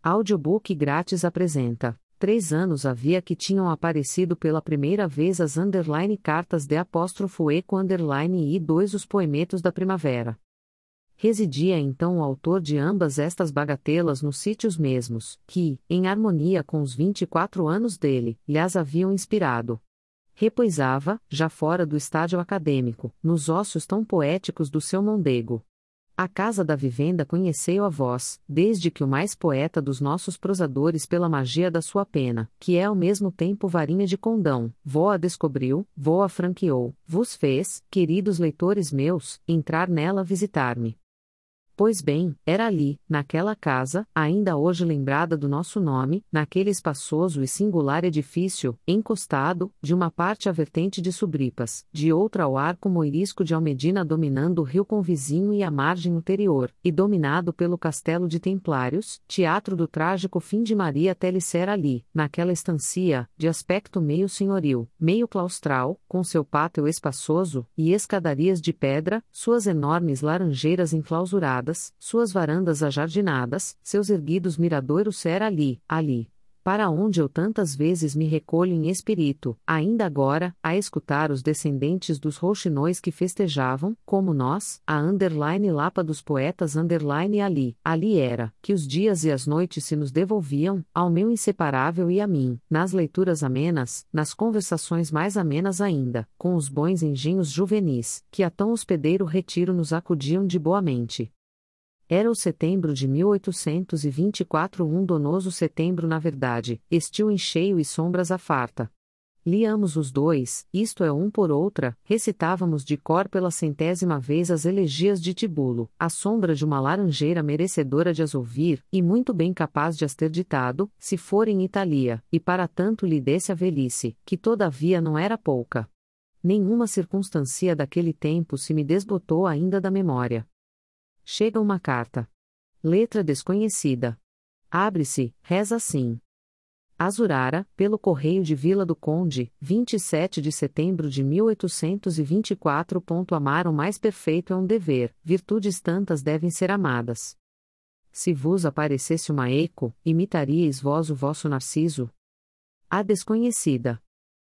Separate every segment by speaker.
Speaker 1: Audiobook grátis apresenta. 3 anos havia que tinham aparecido pela primeira vez as cartas de apóstrofo eco _i 2 os poemetos da primavera. Residia então o autor de ambas estas bagatelas nos sítios mesmos, que, em harmonia com os 24 anos dele, lhas haviam inspirado. Repousava, já fora do estádio acadêmico, nos ócios tão poéticos do seu mondego. A casa da vivenda conheceu a vós, desde que o mais poeta dos nossos prosadores pela magia da sua pena, que é ao mesmo tempo varinha de condão, vó a descobriu, vó a franqueou, vos fez, queridos leitores meus, entrar nela visitar-me. Pois bem, era ali, naquela casa, ainda hoje lembrada do nosso nome, naquele espaçoso e singular edifício, encostado, de uma parte à vertente de Subripas, de outra ao arco moirisco de Almedina dominando o rio convizinho e a margem ulterior, e dominado pelo castelo de Templários, teatro do trágico fim de Maria Telicera era ali, naquela estancia, de aspecto meio senhoril, meio claustral, com seu pátio espaçoso, e escadarias de pedra, suas enormes laranjeiras enclausuradas, suas varandas ajardinadas, seus erguidos miradoiros era ali, para onde eu tantas vezes me recolho em espírito, ainda agora, a escutar os descendentes dos rouxinóis que festejavam, como nós, a lapa dos poetas ali era, que os dias e as noites se nos devolviam, ao meu inseparável e a mim, nas leituras amenas, nas conversações mais amenas ainda, com os bons engenhos juvenis, que a tão hospedeiro retiro nos acudiam de boa mente. Era o setembro de 1824, um donoso setembro na verdade, estio em cheio e sombras à farta. Liamos os dois, isto é um por outra, recitávamos de cor pela 100ª vez as elegias de Tibulo, à sombra de uma laranjeira merecedora de as ouvir, e muito bem capaz de as ter ditado, se for em Itália, e para tanto lhe desse a velhice, que todavia não era pouca. Nenhuma circunstância daquele tempo se me desbotou ainda da memória. Chega uma carta. Letra desconhecida. Abre-se, reza assim. Azurara, pelo correio de Vila do Conde, 27 de setembro de 1824. Amar o mais perfeito é um dever, virtudes tantas devem ser amadas. Se vos aparecesse uma eco, imitaríeis vós o vosso Narciso? A desconhecida.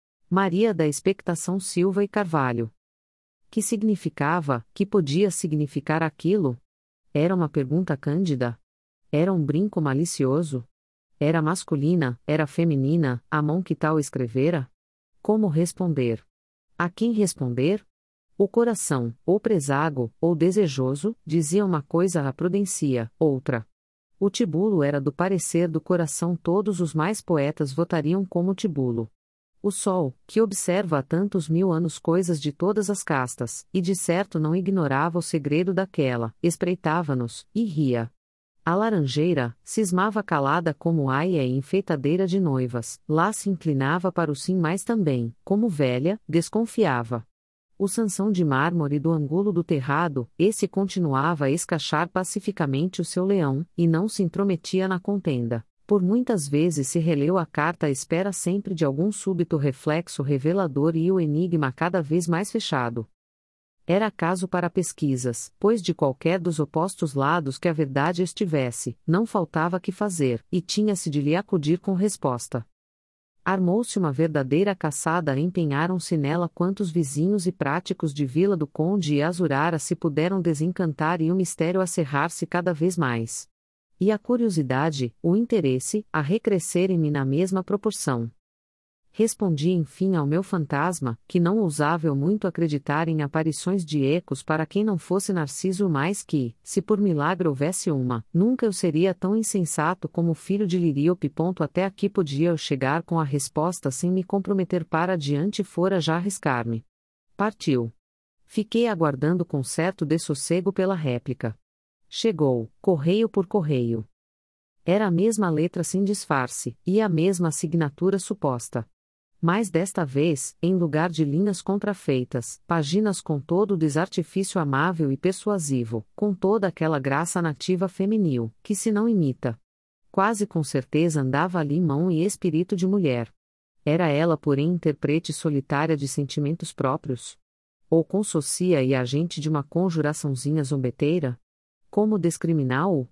Speaker 1: Maria da Expectação Silva e Carvalho. Que significava, que podia significar aquilo? Era uma pergunta cândida? Era um brinco malicioso? Era masculina, era feminina, a mão que tal escrevera? Como responder? A quem responder? O coração, ou presago, ou desejoso, dizia uma coisa a Prudencia, outra. O Tibulo era do parecer do coração, todos os mais poetas votariam como Tibulo. O sol, que observa há tantos 1000 anos coisas de todas as castas, e de certo não ignorava o segredo daquela, espreitava-nos, e ria. A laranjeira, cismava calada como aia e enfeitadeira de noivas, lá se inclinava para o sim mas também, como velha, desconfiava. O Sansão de mármore do ângulo do terrado, esse continuava a escachar pacificamente o seu leão, e não se intrometia na contenda. Por muitas vezes se releu a carta à espera sempre de algum súbito reflexo revelador e o enigma cada vez mais fechado. Era caso para pesquisas, pois de qualquer dos opostos lados que a verdade estivesse, não faltava que fazer, e tinha-se de lhe acudir com resposta. Armou-se uma verdadeira caçada, empenharam-se nela quantos vizinhos e práticos de Vila do Conde e Azurara se puderam desencantar e o mistério acerrar-se cada vez mais. E a curiosidade, o interesse, a recrescerem-me na mesma proporção. Respondi enfim ao meu fantasma, que não ousava eu muito acreditar em aparições de ecos para quem não fosse Narciso, mais que, se por milagre houvesse uma, nunca eu seria tão insensato como o filho de Liríope. Até aqui podia eu chegar com a resposta sem me comprometer, para adiante fora já arriscar-me. Partiu. Fiquei aguardando com certo dessossego pela réplica. Chegou, correio por correio. Era a mesma letra sem disfarce, e a mesma assinatura suposta. Mas desta vez, em lugar de linhas contrafeitas, páginas com todo o desartifício amável e persuasivo, com toda aquela graça nativa feminil, que se não imita. Quase com certeza andava ali mão e espírito de mulher. Era ela, porém, intérprete solitária de sentimentos próprios? Ou consócia e agente de uma conjuraçãozinha zombeteira? Como discriminá-o?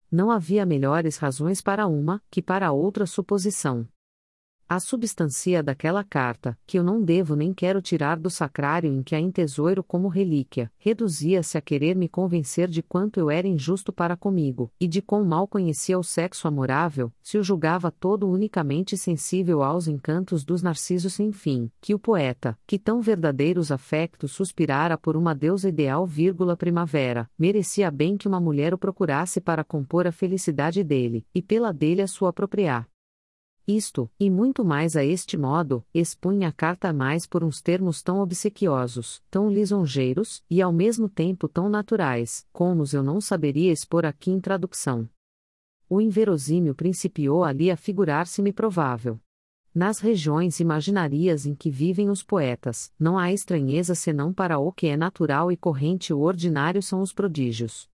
Speaker 1: Não havia melhores razões para uma, que para outra suposição. A substância daquela carta, que eu não devo nem quero tirar do sacrário em que a entesouro como relíquia, reduzia-se a querer me convencer de quanto eu era injusto para comigo, e de quão mal conhecia o sexo amorável, se o julgava todo unicamente sensível aos encantos dos narcisos sem fim, que o poeta, que tão verdadeiros afectos suspirara por uma deusa ideal, primavera, merecia bem que uma mulher o procurasse para compor a felicidade dele, e pela dele a sua apropriar. Isto, e muito mais a este modo, expunha a carta mais por uns termos tão obsequiosos, tão lisonjeiros, e ao mesmo tempo tão naturais, como os eu não saberia expor aqui em tradução. O inverosímil principiou ali a figurar-se-me provável. Nas regiões imaginarias em que vivem os poetas, não há estranheza senão para o que é natural e corrente, o ordinário são os prodígios.